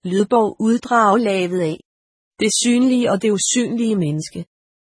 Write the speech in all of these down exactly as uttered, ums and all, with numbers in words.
Lydbog uddrag lavet af Det synlige og det usynlige menneske.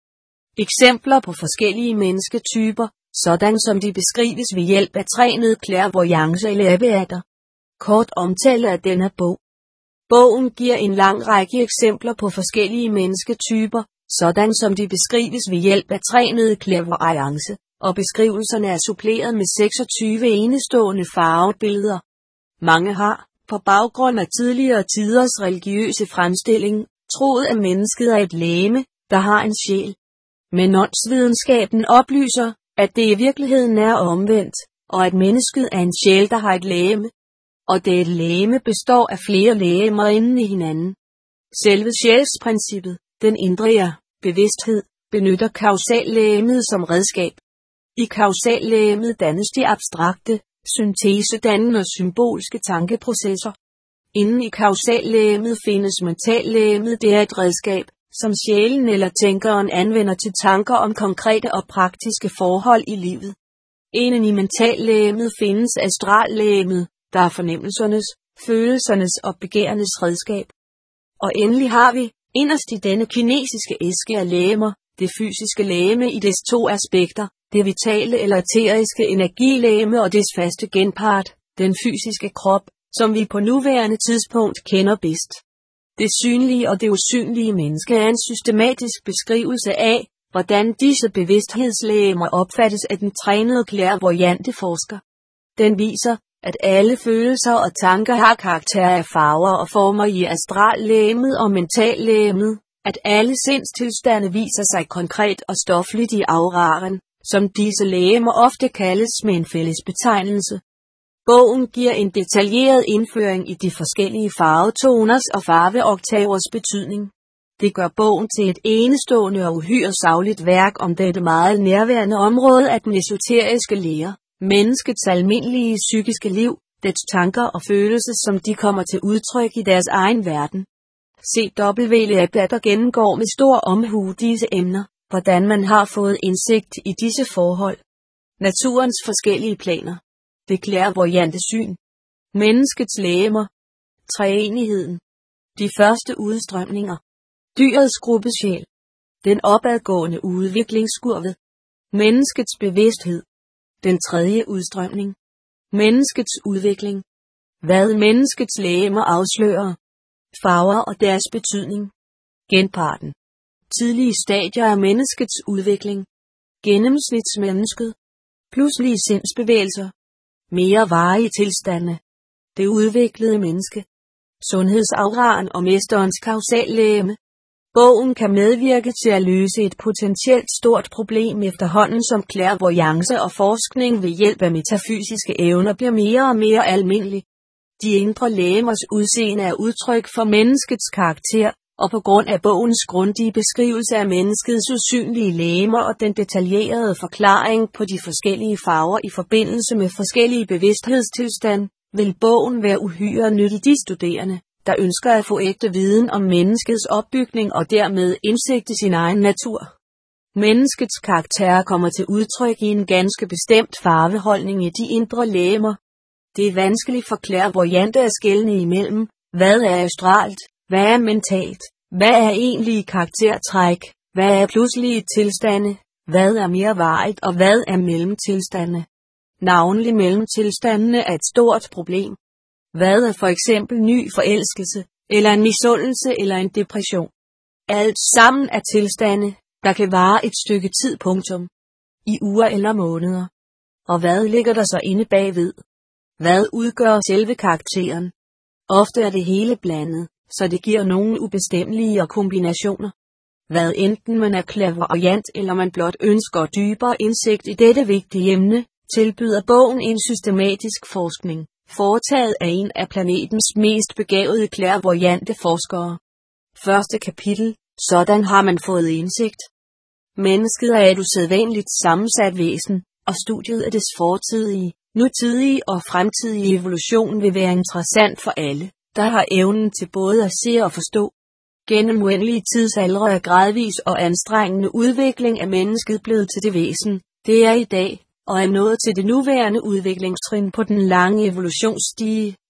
Eksempler på forskellige mennesketyper, sådan som de beskrives ved hjælp af trænet clairvoyance eller abeater. Kort omtale af denne bog. Bogen giver en lang række eksempler på forskellige mennesketyper, sådan som de beskrives ved hjælp af trænet clairvoyance, og beskrivelserne er suppleret med seksogtyve enestående farvebilleder. Mange har, på baggrund af tidligere tiders religiøse fremstilling, troet at mennesket er et legeme, der har en sjæl. Men åndsvidenskaben oplyser, at det i virkeligheden er omvendt, og at mennesket er en sjæl, der har et legeme. Og det et legeme består af flere legemer inden i hinanden. Selve sjælsprincippet, den indre jeg, bevidsthed, benytter kausallegemet som redskab. I kausallegemet dannes de abstrakte, syntesedannende og symbolske tankeprocesser. Inden i kausallegemet findes mentallegemet, det er et redskab, som sjælen eller tænkeren anvender til tanker om konkrete og praktiske forhold i livet. Inden i mentallegemet findes astrallegemet, der er fornemmelsernes, følelsernes og begærenes redskab. Og endelig har vi, inderst i denne kinesiske æske af legemer, det fysiske legeme i dets to aspekter, det vitale eller æteriske energilegeme og dets faste genpart, den fysiske krop, som vi på nuværende tidspunkt kender bedst. Det synlige og det usynlige menneske er en systematisk beskrivelse af, hvordan disse bevidsthedslegemer opfattes af den trænede clairvoyante forsker. Den viser, at alle følelser og tanker har karakter af farver og former i astrallegemet og mentallegemet, at alle sindstilstande viser sig konkret og stofligt i auraen, som disse legemer ofte kaldes med en fælles betegnelse. Bogen giver en detaljeret indføring i de forskellige farvetoners og farveoktavers betydning. Det gør bogen til et enestående og uhyre sagligt værk om dette meget nærværende område af den esoteriske lære, menneskets almindelige psykiske liv, dets tanker og følelser, som de kommer til udtryk i deres egen verden. C W Abeater gennemgår med stor omhu disse emner, hvordan man har fået indsigt i disse forhold. Naturens forskellige planer. Det clairvoyante syn. Menneskets legemer. Treenigheden. De første udstrømninger. Dyrets gruppesjæl. Den opadgående udviklingskurve. Menneskets bevidsthed. Den tredje udstrømning. Menneskets udvikling. Hvad menneskets legemer afslører. Farver og deres betydning. Genparten. Tidlige stadier af menneskets udvikling. Gennemsnitsmennesket. Pludselige sindsbevægelser. Mere varige tilstande. Det udviklede menneske. Sundhedsauraen og mesterens kausallegeme. Bogen kan medvirke til at løse et potentielt stort problem efterhånden som clairvoyance og forskning ved hjælp af metafysiske evner bliver mere og mere almindelig. De indre legemers udseende er udtryk for menneskets karakter, og på grund af bogens grundige beskrivelse af menneskets usynlige legemer og den detaljerede forklaring på de forskellige farver i forbindelse med forskellige bevidsthedstilstand, vil bogen være uhyre nyttig de studerende, der ønsker at få ægte viden om menneskets opbygning og dermed indsigt i sin egen natur. Menneskets karakter kommer til udtryk i en ganske bestemt farveholdning i de indre legemer. Det er vanskeligt for clairvoyante at skelne imellem, hvad er astralt, hvad er mentalt, hvad er egentlige karaktertræk, hvad er pludselige tilstande, hvad er mere varigt og hvad er mellemtilstande. Navnlig mellemtilstandene er et stort problem. Hvad er for eksempel ny forelskelse, eller en misundelse eller en depression? Alt sammen er tilstande, der kan vare et stykke tid punktum. I uger eller måneder. Og hvad ligger der så inde bagved? Hvad udgør selve karakteren? Ofte er det hele blandet, så det giver nogle ubestemmelige kombinationer. Hvad enten man er clairvoyant eller man blot ønsker dybere indsigt i dette vigtige emne, tilbyder bogen en systematisk forskning, foretaget af en af planetens mest begavede clairvoyante forskere. Første kapitel, sådan har man fået indsigt. Mennesket er et usædvanligt sammensat væsen, og studiet af dets fortidige, nutidige og fremtidige evolution vil være interessant for alle, der har evnen til både at se og forstå. Gennem uendelige tidsaldre er gradvis og anstrengende udvikling af mennesket blevet til det væsen, det er i dag, og er nået til det nuværende udviklingstrin på den lange evolutionsstige,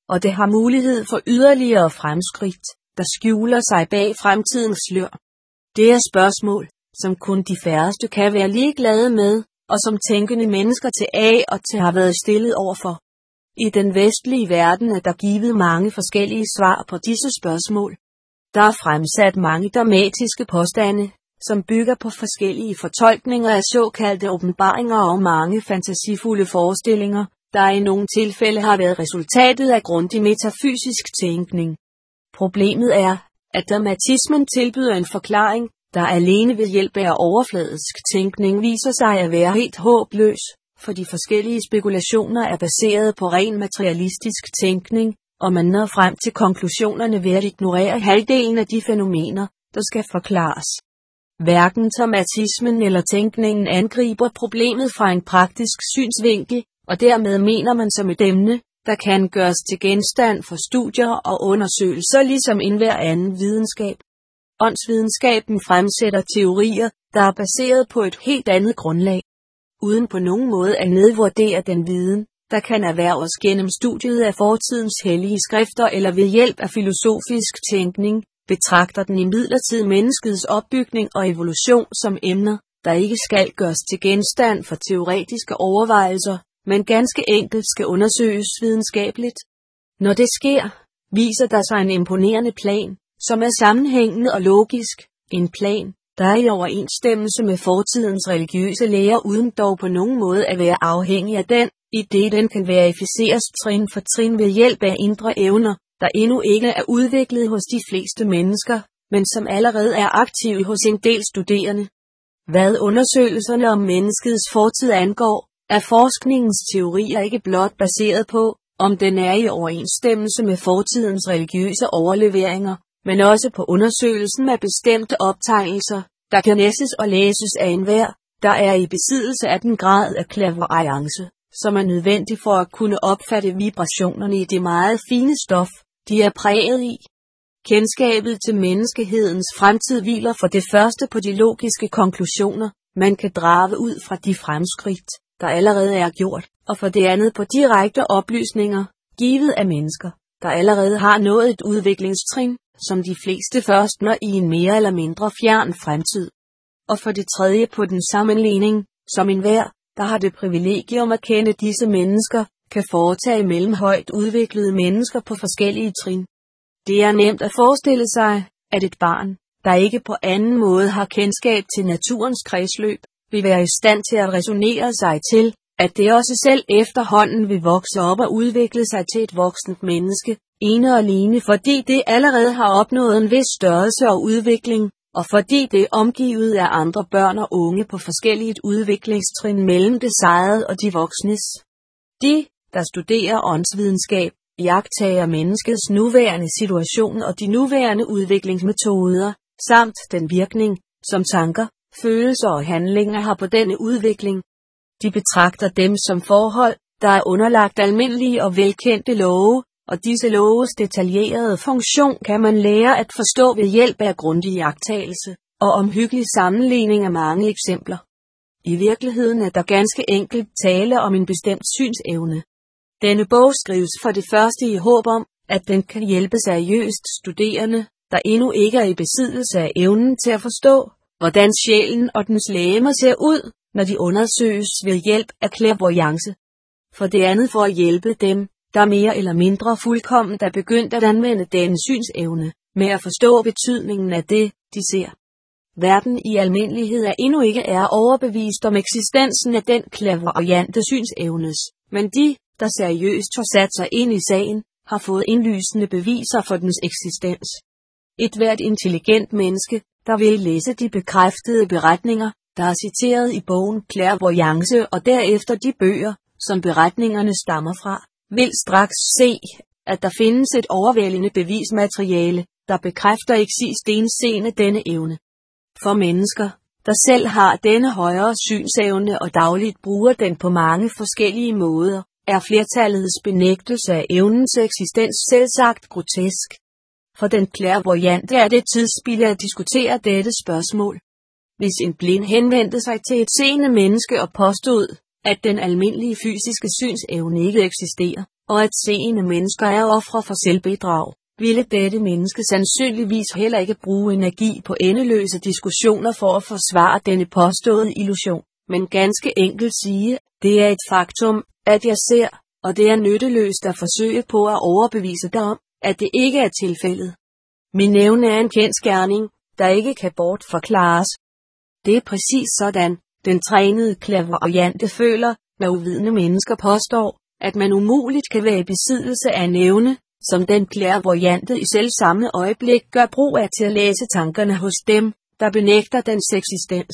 og det har mulighed for yderligere fremskridt, der skjuler sig bag fremtidens slør. Det er spørgsmål, som kun de færreste kan være ligeglade med, og som tænkende mennesker til af og til har været stillet overfor. I den vestlige verden er der givet mange forskellige svar på disse spørgsmål. Der er fremsat mange dogmatiske påstande, som bygger på forskellige fortolkninger af såkaldte åbenbaringer og mange fantasifulde forestillinger, der i nogle tilfælde har været resultatet af grundig metafysisk tænkning. Problemet er, at dogmatismen tilbyder en forklaring, der alene ved hjælp af overfladisk tænkning viser sig at være helt håbløs, for de forskellige spekulationer er baseret på ren materialistisk tænkning, og man når frem til konklusionerne ved at ignorere halvdelen af de fænomener, der skal forklares. Hverken dogmatismen eller tænkningen angriber problemet fra en praktisk synsvinkel, og dermed mener man som et emne, der kan gøres til genstand for studier og undersøgelser ligesom enhver anden videnskab. Åndsvidenskaben fremsætter teorier, der er baseret på et helt andet grundlag. Uden på nogen måde at nedvurdere den viden, der kan erhverves gennem studiet af fortidens hellige skrifter eller ved hjælp af filosofisk tænkning, betragter den imidlertid menneskets opbygning og evolution som emner, der ikke skal gøres til genstand for teoretiske overvejelser, men ganske enkelt skal undersøges videnskabeligt. Når det sker, viser der sig en imponerende plan, som er sammenhængende og logisk, en plan, der er i overensstemmelse med fortidens religiøse lærer uden dog på nogen måde at være afhængig af den, idet den kan verificeres trin for trin ved hjælp af indre evner, der endnu ikke er udviklet hos de fleste mennesker, men som allerede er aktive hos en del studerende. Hvad undersøgelserne om menneskets fortid angår, er forskningens teorier ikke blot baseret på, om den er i overensstemmelse med fortidens religiøse overleveringer, men også på undersøgelsen af bestemte optegnelser, der kan læses og læses af enhver, der er i besiddelse af den grad af clairvoyance, som er nødvendig for at kunne opfatte vibrationerne i det meget fine stof, de er præget i. Kendskabet til menneskehedens fremtid hviler for det første på de logiske konklusioner, man kan drage ud fra de fremskridt, der allerede er gjort, og for det andet på direkte oplysninger, givet af mennesker, der allerede har nået et udviklingstrin, som de fleste først når i en mere eller mindre fjern fremtid. Og for det tredje på den sammenligning, som enhver, der har det privilegium at kende disse mennesker, kan foretage mellem højt udviklede mennesker på forskellige trin. Det er nemt at forestille sig, at et barn, der ikke på anden måde har kendskab til naturens kredsløb, vil være i stand til at resonere sig til, at det også selv efterhånden vil vokse op og udvikle sig til et voksent menneske, ene og alene fordi det allerede har opnået en vis størrelse og udvikling, og fordi det er omgivet af andre børn og unge på forskellige udviklingstrin mellem det sejrede og de voksnes. De, der studerer åndsvidenskab, iagttager menneskets nuværende situation og de nuværende udviklingsmetoder, samt den virkning, som tanker, følelser og handlinger har på denne udvikling. De betragter dem som forhold, der er underlagt almindelige og velkendte love, og disse loves detaljerede funktion kan man lære at forstå ved hjælp af grundig iagttagelse og omhyggelig sammenligning af mange eksempler. I virkeligheden er der ganske enkelt tale om en bestemt synsevne. Denne bog skrives for det første i håb om, at den kan hjælpe seriøst studerende, der endnu ikke er i besiddelse af evnen til at forstå, hvordan sjælen og dens legeme ser ud, når de undersøges ved hjælp af clairvoyance. For det andet for at hjælpe dem, der mere eller mindre fuldkomment er begyndt at anvende denne synsevne, med at forstå betydningen af det, de ser. Verden i almindelighed er endnu ikke er overbevist om eksistensen af den clairvoyante synsevnes, men de, der seriøst har sat sig ind i sagen, har fået indlysende beviser for dens eksistens. Et hvert intelligent menneske, der vil læse de bekræftede beretninger, der er citeret i bogen Clairvoyance og derefter de bøger, som beretningerne stammer fra, vil straks se, at der findes et overvældende bevismateriale, der bekræfter eksistensen af denne evne. For mennesker, der selv har denne højere synsevne og dagligt bruger den på mange forskellige måder, er flertallets benægtelse af evnens eksistens selvsagt grotesk. For den clairvoyante er det tidsspilde at diskutere dette spørgsmål. Hvis en blind henvendte sig til et seende menneske og påstod, at den almindelige fysiske synsevne ikke eksisterer, og at seende mennesker er ofre for selvbedrag, ville dette menneske sandsynligvis heller ikke bruge energi på endeløse diskussioner for at forsvare denne påståede illusion, men ganske enkelt sige, det er et faktum, at jeg ser, og det er nytteløst at forsøge på at overbevise dig om, at det ikke er tilfældet. Min evne er en kendsgerning, der ikke kan bortforklares. Det er præcis sådan, den trænede clairvoyante føler, når uvidende mennesker påstår, at man umuligt kan være i besiddelse af en evne, som den clairvoyante i selv samme øjeblik gør brug af til at læse tankerne hos dem, der benægter dens eksistens.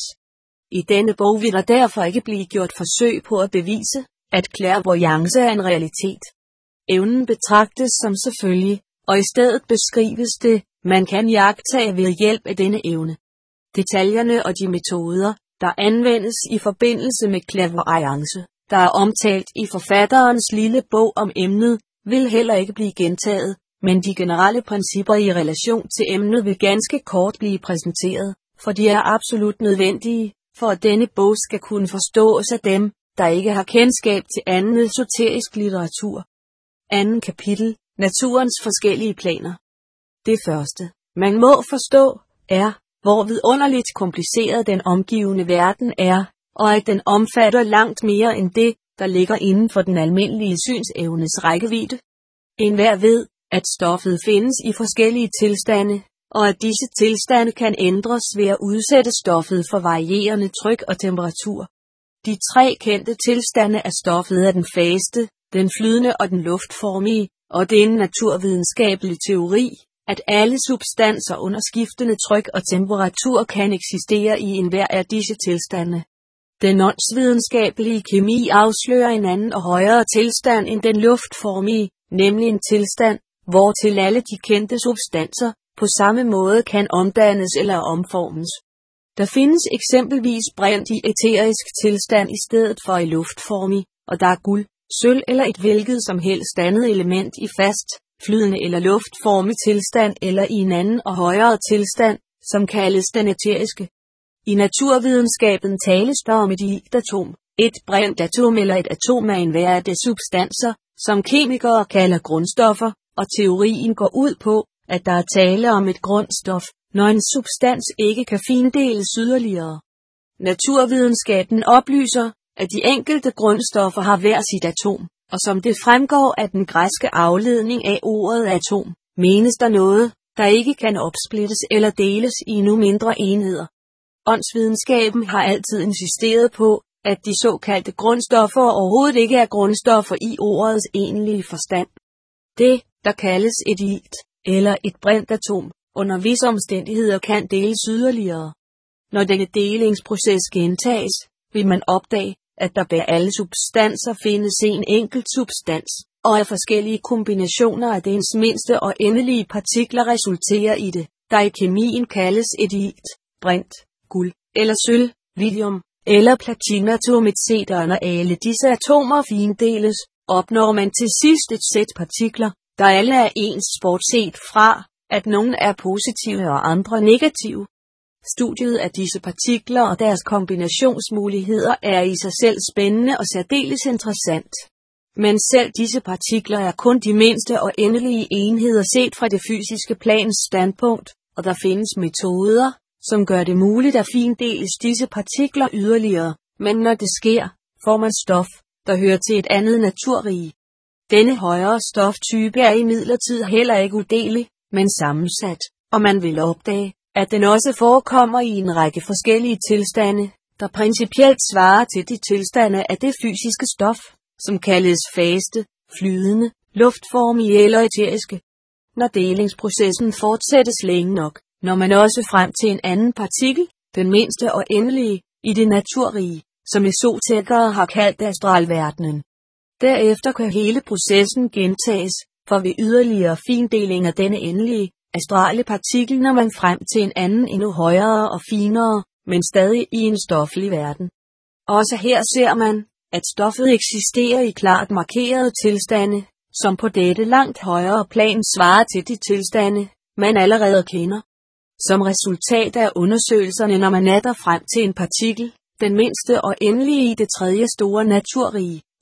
I denne bog vil der derfor ikke blive gjort forsøg på at bevise, at clairvoyance er en realitet. Evnen betragtes som selvfølgelig, og i stedet beskrives det, man kan iagttage ved hjælp af denne evne. Detaljerne og de metoder, der anvendes i forbindelse med clairvoyance, der er omtalt i forfatterens lille bog om emnet, vil heller ikke blive gentaget, men de generelle principper i relation til emnet vil ganske kort blive præsenteret, for de er absolut nødvendige, for at denne bog skal kunne forstås af dem, der ikke har kendskab til anden esoterisk litteratur. Anden kapitel, naturens forskellige planer. Det første, man må forstå, er, hvor vidunderligt kompliceret den omgivende verden er, og at den omfatter langt mere end det, der ligger inden for den almindelige synsevnes rækkevidde. Enhver ved, at stoffet findes i forskellige tilstande, og at disse tilstande kan ændres ved at udsætte stoffet for varierende tryk og temperatur. De tre kendte tilstande af stoffet er den faste, den flydende og den luftformige, og det er en naturvidenskabelig teori, at alle substanser under skiftende tryk og temperatur kan eksistere i enhver af disse tilstande. Den åndsvidenskabelige kemi afslører en anden og højere tilstand end den luftformige, nemlig en tilstand, hvortil alle de kendte substanser på samme måde kan omdannes eller omformes. Der findes eksempelvis brint i æterisk tilstand i stedet for i luftformig, og der er guld, sølv eller et hvilket som helst andet element i fast, flydende eller luftformig tilstand eller i en anden og højere tilstand, som kaldes den æteriske. I naturvidenskaben tales der om et iltatom, et brintatom eller et atom af enhver af de substanser, som kemikere kalder grundstoffer, og teorien går ud på, at der er tale om et grundstof, når en substans ikke kan findeles yderligere. Naturvidenskaben oplyser, at de enkelte grundstoffer har hver sit atom, og som det fremgår af den græske afledning af ordet atom, menes der noget, der ikke kan opsplittes eller deles i endnu mindre enheder. Åndsvidenskaben har altid insisteret på, at de såkaldte grundstoffer overhovedet ikke er grundstoffer i ordets egentlige forstand. Det, der kaldes et ilt, eller et brintatom, under visse omstændigheder kan deles yderligere. Når denne delingsproces gentages, vil man opdage, at der bag alle substanser findes en enkelt substans, og at forskellige kombinationer af dens mindste og endelige partikler resulterer i det, der i kemien kaldes et ilt, brint, guld, eller sølv, lithium, eller platinatom et cetera. Når alle disse atomer findeles, opnår man til sidst et sæt partikler, der alle er ens bortset fra, at nogle er positive og andre negative. Studiet af disse partikler og deres kombinationsmuligheder er i sig selv spændende og særdeles interessant. Men selv disse partikler er kun de mindste og endelige enheder set fra det fysiske plans standpunkt, og der findes metoder, som gør det muligt at findeles disse partikler yderligere, men når det sker, får man stof, der hører til et andet naturrige. Denne højere stoftype er imidlertid heller ikke udelig, men sammensat, og man vil opdage, at den også forekommer i en række forskellige tilstande, der principielt svarer til de tilstande af det fysiske stof, som kaldes faste, flydende, luftformige eller æteriske. Når delingsprocessen fortsættes længe nok, når man også frem til en anden partikel, den mindste og endelige, i det naturrige, som esoterikere har kaldt astralverdenen. Derefter kan hele processen gentages, for ved yderligere findeling af denne endelige, astrale partikel når man frem til en anden endnu højere og finere, men stadig i en stoflig verden. Også her ser man, at stoffet eksisterer i klart markerede tilstande, som på dette langt højere plan svarer til de tilstande, man allerede kender. Som resultat af undersøgelserne når man natter frem til en partikel, den mindste og endelige i det tredje store naturrige,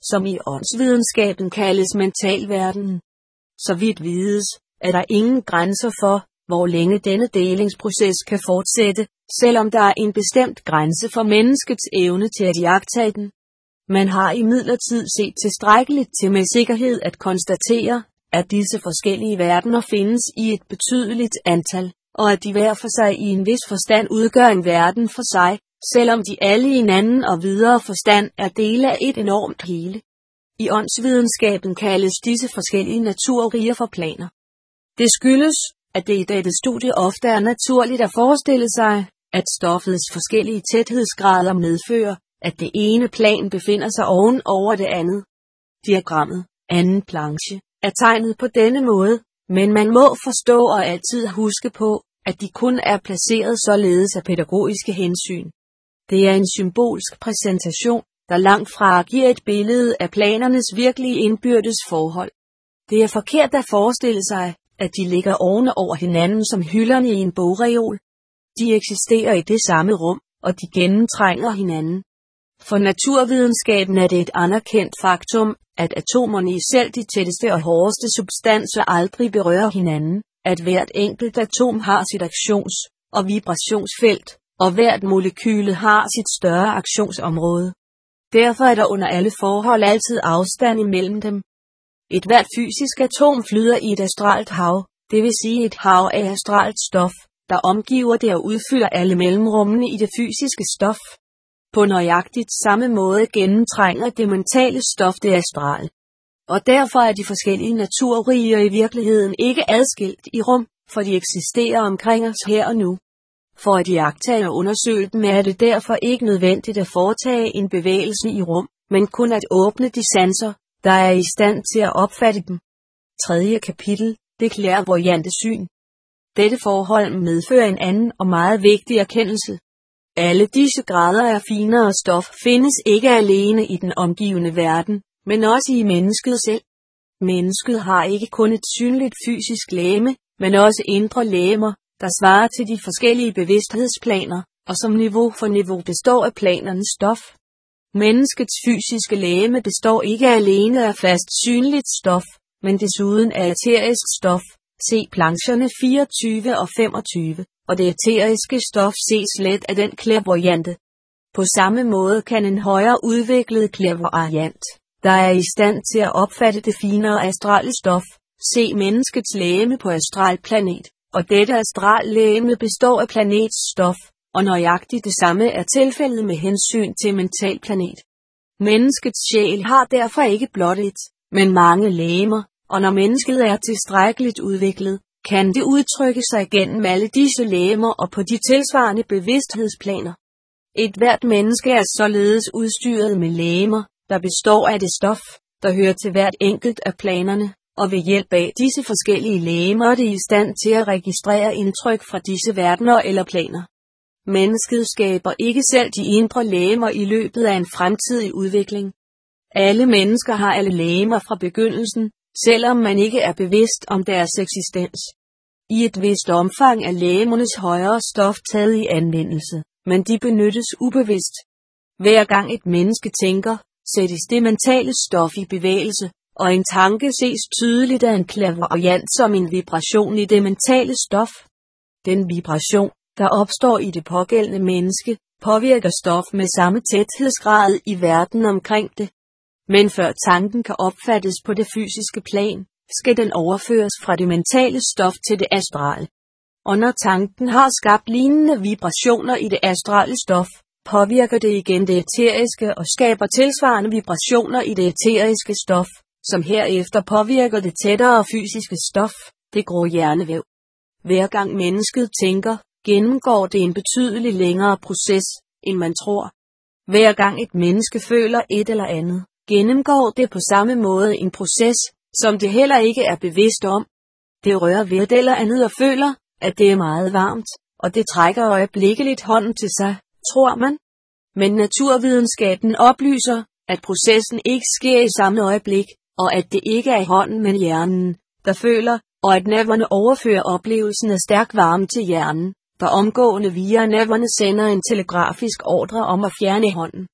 som i åndsvidenskaben kaldes mentalverdenen. Så vidt vides, er der ingen grænser for, hvor længe denne delingsproces kan fortsætte, selvom der er en bestemt grænse for menneskets evne til at iagttage den. Man har imidlertid set tilstrækkeligt til med sikkerhed at konstatere, at disse forskellige verdener findes i et betydeligt antal, og at de hver for sig i en vis forstand udgør en verden for sig, selvom de alle i en anden og videre forstand er dele af et enormt hele. I åndsvidenskaben kaldes disse forskellige naturriger for planer. Det skyldes, at det i dette studie ofte er naturligt at forestille sig, at stoffets forskellige tæthedsgrader medfører, at det ene plan befinder sig oven over det andet. Diagrammet, anden planche, er tegnet på denne måde, men man må forstå og altid huske på, at de kun er placeret således af pædagogiske hensyn. Det er en symbolsk præsentation, der langt fra giver et billede af planernes virkelige indbyrdes forhold. Det er forkert at forestille sig, at de ligger oven over hinanden som hylderne i en bogreol. De eksisterer i det samme rum, og de gennemtrænger hinanden. For naturvidenskaben er det et anerkendt faktum, at atomerne i selv de tætteste og hårdeste substanser aldrig berører hinanden, at hvert enkelt atom har sit aktions- og vibrationsfelt, og hvert molekyle har sit større aktionsområde. Derfor er der under alle forhold altid afstand imellem dem. Et hvert fysisk atom flyder i et astralt hav, det vil sige et hav af astralt stof, der omgiver det og udfylder alle mellemrummene i det fysiske stof. På nøjagtigt samme måde gennemtrænger det mentale stof det astrale. Og derfor er de forskellige naturriger i virkeligheden ikke adskilt i rum, for de eksisterer omkring os her og nu. For at iagttage og undersøge dem er det derfor ikke nødvendigt at foretage en bevægelse i rum, men kun at åbne de sanser, der er i stand til at opfatte dem. Tredje kapitel, det clairvoyante syn. Dette forhold medfører en anden og meget vigtig erkendelse. Alle disse grader af finere stof findes ikke alene i den omgivende verden, men også i mennesket selv. Mennesket har ikke kun et synligt fysisk legeme, men også indre legemer, der svarer til de forskellige bevidsthedsplaner, og som niveau for niveau består af planernes stof. Menneskets fysiske legeme består ikke alene af fast synligt stof, men desuden af æterisk stof, se plancherne fireogtyve og femogtyve, og det æteriske stof ses let af den clairvoyante. På samme måde kan en højere udviklet clairvoyant, der er i stand til at opfatte det finere astrale stof, se menneskets legeme på astralplanet, og dette astrallegeme består af planets stof, og nøjagtigt det samme er tilfældet med hensyn til mentalplanet. Menneskets sjæl har derfor ikke blot et, men mange legemer, og når mennesket er tilstrækkeligt udviklet, kan det udtrykke sig gennem alle disse legemer og på de tilsvarende bevidsthedsplaner. Et hvert menneske er således udstyret med legemer, der består af det stof, der hører til hvert enkelt af planerne, og ved hjælp af disse forskellige legemer er det i stand til at registrere indtryk fra disse verdener eller planer. Mennesket skaber ikke selv de indre legemer i løbet af en fremtidig udvikling. Alle mennesker har alle legemer fra begyndelsen, selvom man ikke er bevidst om deres eksistens. I et vist omfang er legemernes højere stof taget i anvendelse, men de benyttes ubevidst. Hver gang et menneske tænker, sættes det mentale stof i bevægelse, og en tanke ses tydeligt af en clairvoyant som en vibration i det mentale stof. Den vibration, der opstår i det pågældende menneske, påvirker stof med samme tæthedsgrad i verden omkring det. Men før tanken kan opfattes på det fysiske plan, skal den overføres fra det mentale stof til det astrale. Og når tanken har skabt lignende vibrationer i det astrale stof, påvirker det igen det æteriske og skaber tilsvarende vibrationer i det æteriske stof, som herefter påvirker det tættere fysiske stof, det grå hjernevæv. Hver gang mennesket tænker, gennemgår det en betydelig længere proces, end man tror. Hver gang et menneske føler et eller andet, gennemgår det på samme måde en proces, som det heller ikke er bevidst om. Det rører ved et eller andet og føler, at det er meget varmt, og det trækker øjeblikkeligt hånden til sig, tror man. Men naturvidenskaben oplyser, at processen ikke sker i samme øjeblik, og at det ikke er hånden, men hjernen, der føler, og at nerverne overfører oplevelsen af stærk varme til hjernen, der omgående via nerverne sender en telegrafisk ordre om at fjerne hånden.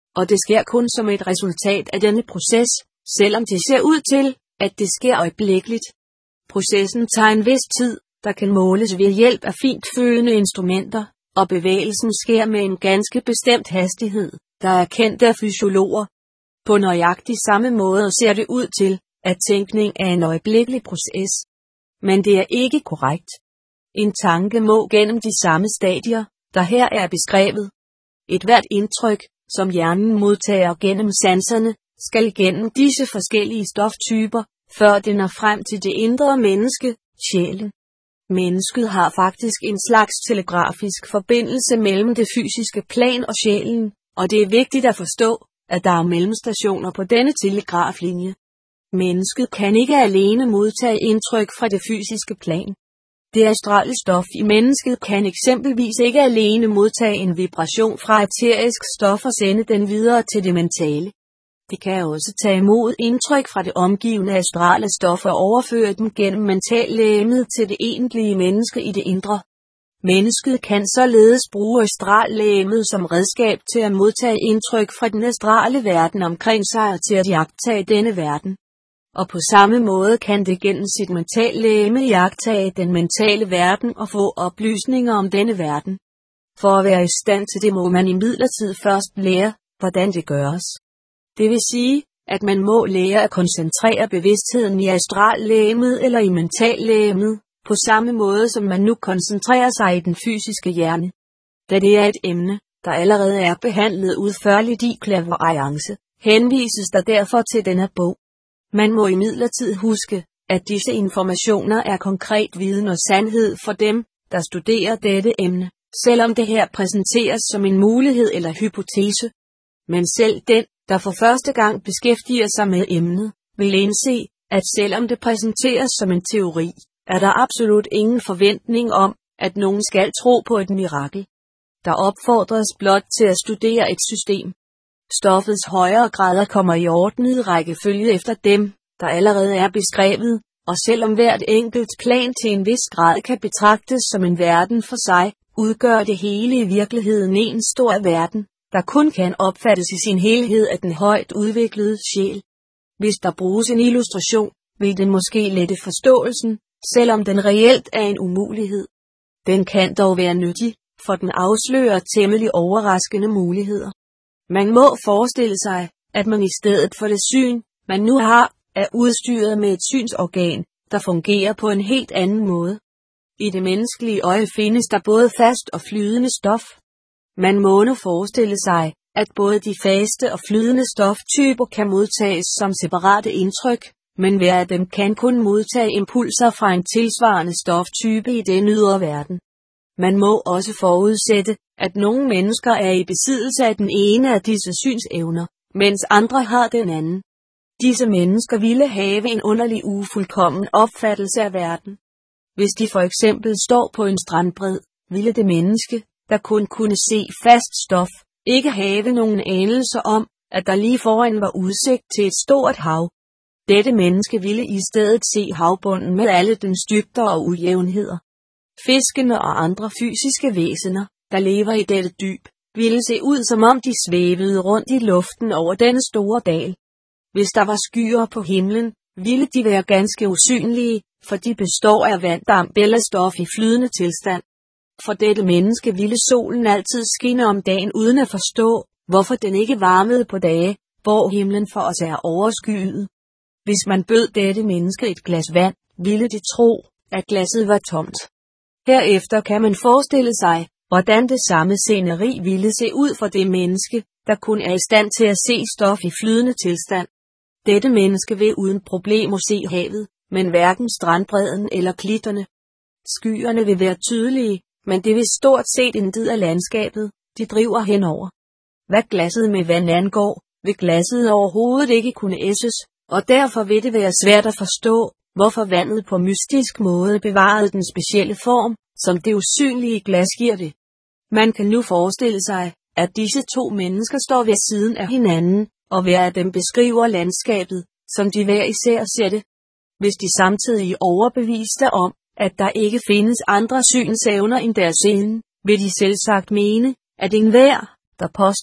og det sker kun som et resultat af denne proces, selvom det ser ud til, at det sker øjeblikkeligt. Processen tager en vis tid, der kan måles ved hjælp af fintfølende instrumenter, og bevægelsen sker med en ganske bestemt hastighed, der er kendt af fysiologer. På nøjagtig samme måde ser det ud til, at tænkning er en øjeblikkelig proces. Men det er ikke korrekt. En tanke må gennem de samme stadier, der her er beskrevet. Et hvert indtryk, som hjernen modtager gennem sanserne, skal gennem disse forskellige stoftyper, før det når frem til det indre menneske, sjælen. Mennesket har faktisk en slags telegrafisk forbindelse mellem det fysiske plan og sjælen, og det er vigtigt at forstå, at der er mellemstationer på denne telegraflinje. Mennesket kan ikke alene modtage indtryk fra det fysiske plan. Det astrale stof i mennesket kan eksempelvis ikke alene modtage en vibration fra æterisk stof og sende den videre til det mentale. Det kan også tage imod indtryk fra det omgivende astrale stof og overføre dem gennem mentallegemet til det egentlige menneske i det indre. Mennesket kan således bruge astrallegemet som redskab til at modtage indtryk fra den astrale verden omkring sig og til at iagttage denne verden. Og på samme måde kan det gennem sit mentallegeme iagttage den mentale verden og få oplysninger om denne verden. For at være i stand til det må man imidlertid først lære, hvordan det gøres. Det vil sige, at man må lære at koncentrere bevidstheden i astrallegemet eller i mentallegemet, på samme måde som man nu koncentrerer sig i den fysiske hjerne. Da det er et emne, der allerede er behandlet udførligt i Clairvoyance, henvises der derfor til denne bog. Man må imidlertid huske, at disse informationer er konkret viden og sandhed for dem, der studerer dette emne, selvom det her præsenteres som en mulighed eller hypotese. Men selv den, der for første gang beskæftiger sig med emnet, vil indse, at selvom det præsenteres som en teori, er der absolut ingen forventning om, at nogen skal tro på et mirakel. Der opfordres blot til at studere et system. Stoffets højere grader kommer i ordnet rækkefølge efter dem, der allerede er beskrevet, og selvom hvert enkelt plan til en vis grad kan betragtes som en verden for sig, udgør det hele i virkeligheden en stor verden, der kun kan opfattes i sin helhed af den højt udviklede sjæl. Hvis der bruges en illustration, vil den måske lette forståelsen, selvom den reelt er en umulighed. Den kan dog være nyttig, for den afslører temmelig overraskende muligheder. Man må forestille sig, at man i stedet for det syn, man nu har, er udstyret med et synsorgan, der fungerer på en helt anden måde. I det menneskelige øje findes der både fast og flydende stof. Man må nu forestille sig, at både de faste og flydende stoftyper kan modtages som separate indtryk, men hver af dem kan kun modtage impulser fra en tilsvarende stoftype i den ydre verden. Man må også forudsætte, at nogle mennesker er i besiddelse af den ene af disse synsevner, mens andre har den anden. Disse mennesker ville have en underlig ufuldkommen opfattelse af verden. Hvis de for eksempel står på en strandbred, ville det menneske, der kun kunne se fast stof, ikke have nogen anelse om, at der lige foran var udsigt til et stort hav. Dette menneske ville i stedet se havbunden med alle dens dybder og ujævnheder. Fiskene og andre fysiske væsener, der lever i dette dyb, ville se ud som om de svævede rundt i luften over denne store dal. Hvis der var skyer på himlen, ville de være ganske usynlige, for de består af vanddamp eller stof i flydende tilstand. For dette menneske ville solen altid skinne om dagen uden at forstå, hvorfor den ikke varmede på dage, hvor himlen for os er overskyet. Hvis man bød dette menneske et glas vand, ville de tro, at glasset var tomt. Herefter kan man forestille sig, hvordan det samme sceneri ville se ud for det menneske, der kun er i stand til at se stof i flydende tilstand. Dette menneske vil uden problemer se havet, men hverken strandbredden eller klitterne. Skyerne vil være tydelige, men det vil stort set intet af landskabet, de driver henover. Hvad glasset med vand angår, vil glasset overhovedet ikke kunne æsses, og derfor vil det være svært at forstå, hvorfor vandet på mystisk måde bevarede den specielle form, som det usynlige glas giver det. Man kan nu forestille sig, at disse to mennesker står ved siden af hinanden, og hver af dem beskriver landskabet, som de hver især ser det. Hvis de samtidig er overbeviste om, at der ikke findes andre synsevner end deres egen, vil de selvsagt mene, at enhver, der påstår,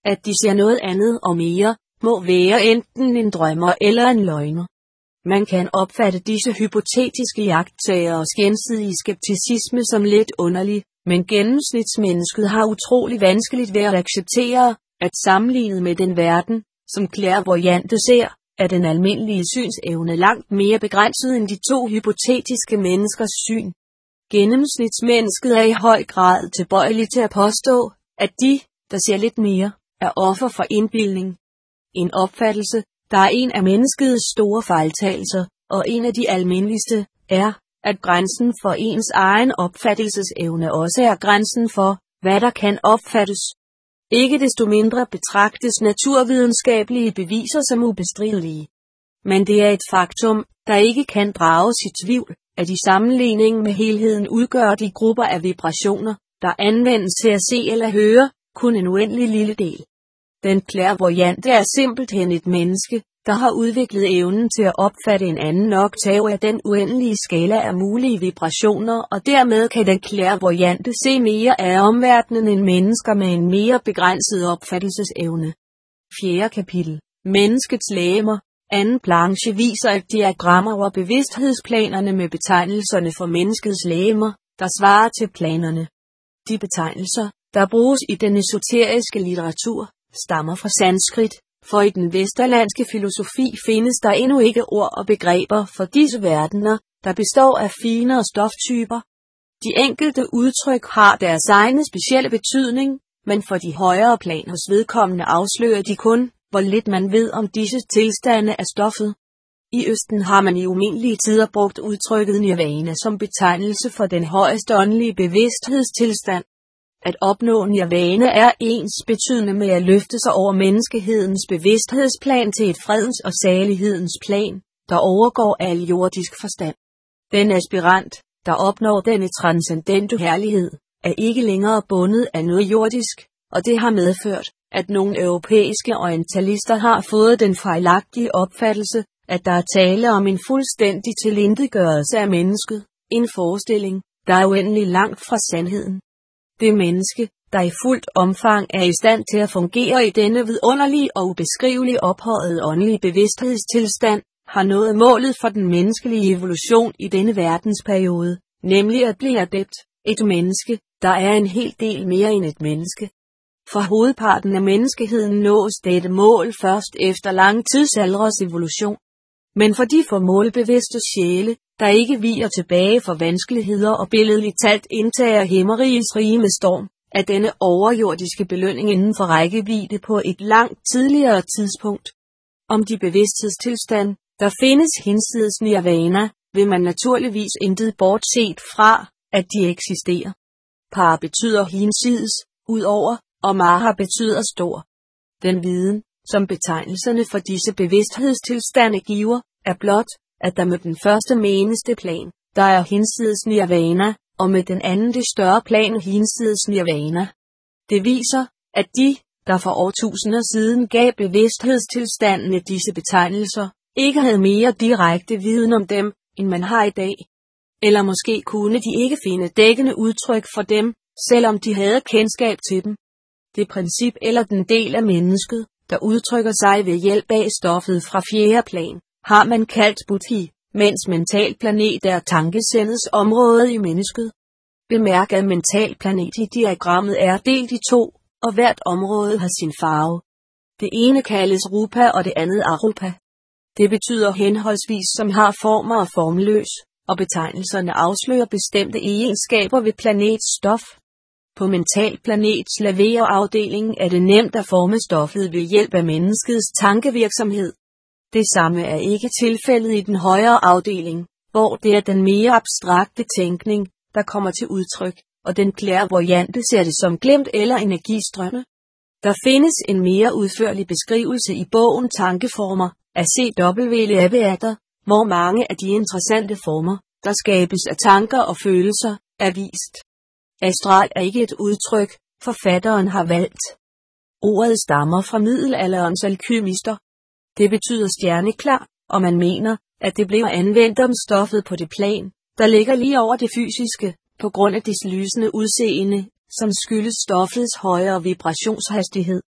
at de ser noget andet og mere, må være enten en drømmer eller en løgner. Man kan opfatte disse hypotetiske iagttageres gensidige skepticisme som lidt underlig, men gennemsnitsmennesket har utrolig vanskeligt ved at acceptere, at sammenlignet med den verden, som clairvoyante ser, er den almindelige synsevne langt mere begrænset end de to hypotetiske menneskers syn. Gennemsnitsmennesket er i høj grad tilbøjelig til at påstå, at de, der ser lidt mere, er offer for indbildning. En opfattelse, der er en af menneskets store fejltagelser, og en af de almindeligste, er, at grænsen for ens egen opfattelsesevne også er grænsen for, hvad der kan opfattes. Ikke desto mindre betragtes naturvidenskabelige beviser som ubestridelige. Men det er et faktum, der ikke kan drages i tvivl, at i sammenligning med helheden udgør de grupper af vibrationer, der anvendes til at se eller høre, kun en uendelig lille del. Den clairvoyante er simpelthen et menneske, der har udviklet evnen til at opfatte en anden oktav af den uendelige skala af mulige vibrationer, og dermed kan den clairvoyante se mere af omverdenen end mennesker med en mere begrænset opfattelsesevne. Fjerde kapitel. Menneskets legemer. Anden planche viser et diagram over bevidsthedsplanerne med betegnelserne for menneskets legemer, der svarer til planerne. De betegnelser, der bruges i den esoteriske litteratur, stammer fra sanskrit, for i den vesterlandske filosofi findes der endnu ikke ord og begreber for disse verdener, der består af finere stoftyper. De enkelte udtryk har deres egne specielle betydning, men for de højere planers vedkommende afslører de kun, hvor lidt man ved om disse tilstande af stoffet. I Østen har man i umindelige tider brugt udtrykket nirvana som betegnelse for den højeste åndelige bevidsthedstilstand. At opnå nirvana er ens betydende med at løfte sig over menneskehedens bevidsthedsplan til et fredens og salighedens plan, der overgår al jordisk forstand. Den aspirant, der opnår denne transcendente herlighed, er ikke længere bundet af noget jordisk, og det har medført, at nogle europæiske orientalister har fået den fejlagtige opfattelse, at der er tale om en fuldstændig tilintetgørelse af mennesket, en forestilling, der er uendelig langt fra sandheden. Det menneske, der i fuldt omfang er i stand til at fungere i denne vidunderlige og ubeskrivelige ophøjede åndelige bevidsthedstilstand, har nået målet for den menneskelige evolution i denne verdensperiode, nemlig at blive adept, et menneske, der er en hel del mere end et menneske. For hovedparten af menneskeheden nås dette mål først efter lang tidsalders evolution. Men for de for målbevidste sjæle, der ikke viger tilbage for vanskeligheder og billedligt talt indtager himmerigets rige med storm, er denne overjordiske belønning inden for rækkevidde på et langt tidligere tidspunkt. Om de bevidsthedstilstand, der findes hinsides nirvana, vil man naturligvis intet bortset fra, at de eksisterer. Par betyder hinsides, udover, og maha betyder stor. Den viden, som betegnelserne for disse bevidsthedstilstande giver, er blot, at der med den første meneste plan, der er hinsides nirvana, og med den anden det større plan hinsides nirvana. Det viser, at de, der for årtusinder siden gav bevidsthedstilstandene disse betegnelser, ikke havde mere direkte viden om dem, end man har i dag. Eller måske kunne de ikke finde dækkende udtryk for dem, selvom de havde kendskab til dem. Det princip eller den del af mennesket, der udtrykker sig ved hjælp af stoffet fra fjerde plan, har man kaldt buddhi, mens mentalplanet er tankesendets område i mennesket. Bemærk, at mentalplanet i diagrammet er delt i to, og hvert område har sin farve. Det ene kaldes rupa og det andet arupa. Det betyder henholdsvis som har former og formløs, og betegnelserne afslører bestemte egenskaber ved planets stof. På mentalplanets laverafdeling er det nemt at forme stoffet ved hjælp af menneskets tankevirksomhed. Det samme er ikke tilfældet i den højere afdeling, hvor det er den mere abstrakte tænkning, der kommer til udtryk, og den clairvoyante ser det som glimt eller energistrømme. Der findes en mere udførlig beskrivelse i bogen Tankeformer af C W Leaviater, hvor mange af de interessante former, der skabes af tanker og følelser, er vist. Astral er ikke et udtryk, forfatteren har valgt. Ordet stammer fra middelalderens alkymister. Det betyder stjerneklar, og man mener, at det blev anvendt om stoffet på det plan, der ligger lige over det fysiske, på grund af dets lysende udseende, som skyldes stoffets højere vibrationshastighed.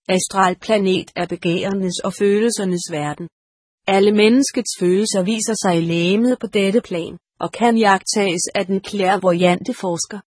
Astralplanet er begærernes og følelsernes verden. Alle menneskets følelser viser sig i legemet på dette plan, og kan iagttages af den clairvoyante forsker.